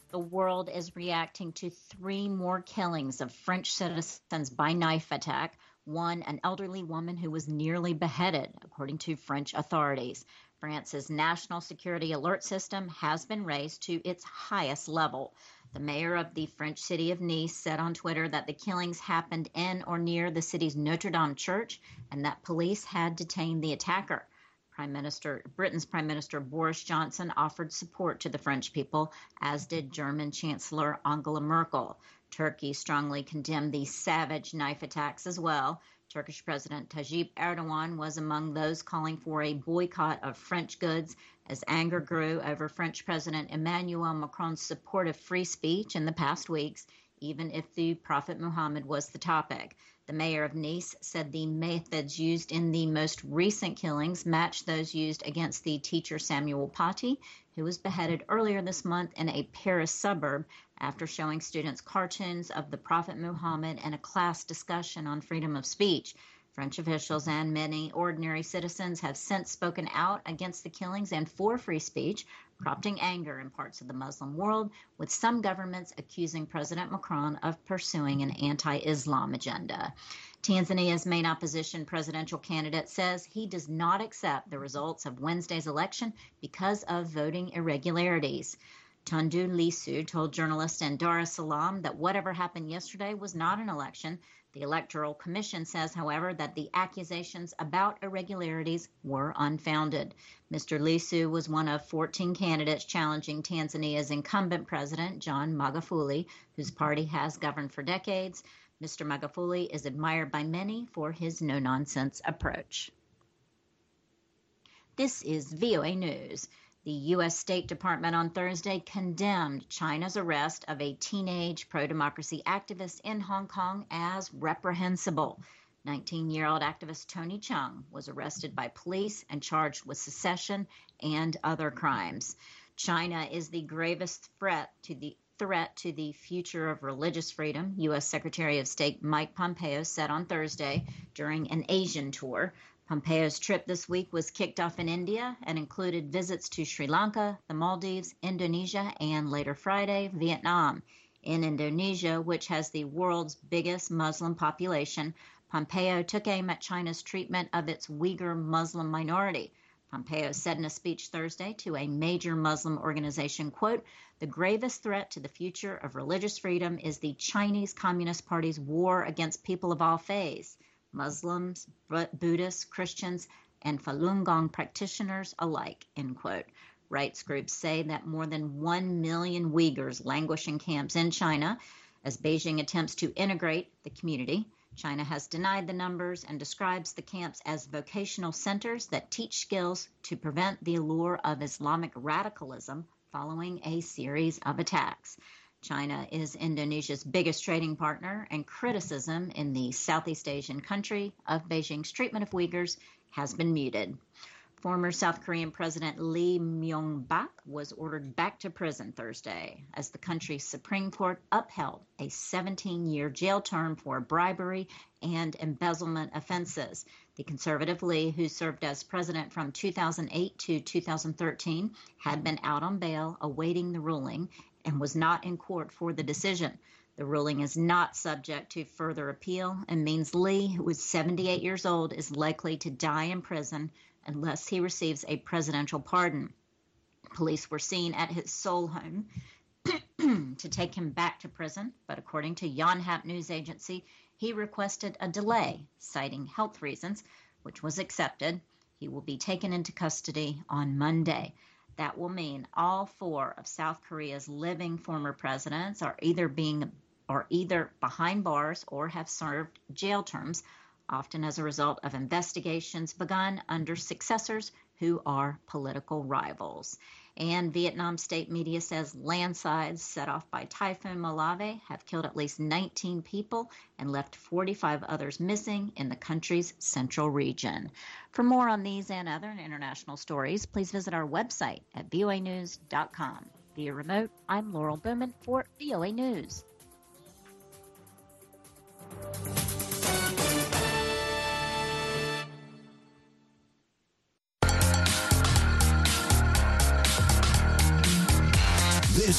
The world is reacting to three more killings of French citizens by knife attack. One, an elderly woman who was nearly beheaded, according to French authorities. France's national security alert system has been raised to its highest level. The mayor of the French city of Nice said on Twitter that the killings happened in or near the city's Notre Dame church and that police had detained the attacker. Britain's Prime Minister Boris Johnson offered support to the French people, as did German Chancellor Angela Merkel. Turkey strongly condemned the savage knife attacks as well. Turkish President Tayyip Erdogan was among those calling for a boycott of French goods as anger grew over French President Emmanuel Macron's support of free speech in the past weeks, even if the Prophet Muhammad was the topic. The mayor of Nice said the methods used in the most recent killings matched those used against the teacher Samuel Paty, who was beheaded earlier this month in a Paris suburb after showing students cartoons of the Prophet Muhammad in a class discussion on freedom of speech. French officials and many ordinary citizens have since spoken out against the killings and for free speech, prompting anger in parts of the Muslim world, with some governments accusing President Macron of pursuing an anti-Islam agenda. Tanzania's main opposition presidential candidate says he does not accept the results of Wednesday's election because of voting irregularities. Tundu Lissu told journalists in Dar es Salaam that whatever happened yesterday was not an election. The Electoral Commission says, however, that the accusations about irregularities were unfounded. Mr. Lissu was one of 14 candidates challenging Tanzania's incumbent president, John Magufuli, whose party has governed for decades. Mr. Magufuli is admired by many for his no-nonsense approach. This is VOA News. The U.S. State Department on Thursday condemned China's arrest of a teenage pro-democracy activist in Hong Kong as reprehensible. 19-year-old activist Tony Chung was arrested by police and charged with secession and other crimes. China is the gravest threat to the future of religious freedom, U.S. Secretary of State Mike Pompeo said on Thursday during an Asian tour. Pompeo's trip this week was kicked off in India and included visits to Sri Lanka, the Maldives, Indonesia, and later Friday, Vietnam. In Indonesia, which has the world's biggest Muslim population, Pompeo took aim at China's treatment of its Uyghur Muslim minority. Pompeo said in a speech Thursday to a major Muslim organization, quote, "The gravest threat to the future of religious freedom is the Chinese Communist Party's war against people of all faiths. Muslims, Buddhists, Christians, and Falun Gong practitioners alike," end quote. Rights groups say that more than 1 million Uyghurs languish in camps in China as Beijing attempts to integrate the community. China has denied the numbers and describes the camps as vocational centers that teach skills to prevent the allure of Islamic radicalism following a series of attacks. China is Indonesia's biggest trading partner, and criticism in the Southeast Asian country of Beijing's treatment of Uyghurs has been muted. Former South Korean President Lee Myung-bak was ordered back to prison Thursday as the country's Supreme Court upheld a 17-year jail term for bribery and embezzlement offenses. The conservative Lee, who served as president from 2008 to 2013, had been out on bail awaiting the ruling and was not in court for the decision. The ruling is not subject to further appeal and means Lee, who is 78 years old, is likely to die in prison unless he receives a presidential pardon. Police were seen at his Seoul home to take him back to prison, but according to Yonhap news agency, he requested a delay, citing health reasons, which was accepted. He will be taken into custody on Monday. That will mean all four of South Korea's living former presidents are either behind bars or have served jail terms, often as a result of investigations begun under successors who are political rivals. And Vietnam state media says landslides set off by Typhoon Malave have killed at least 19 people and left 45 others missing in the country's central region. For more on these and other international stories, please visit our website at voanews.com. Via remote, I'm Laurel Bowman for VOA News.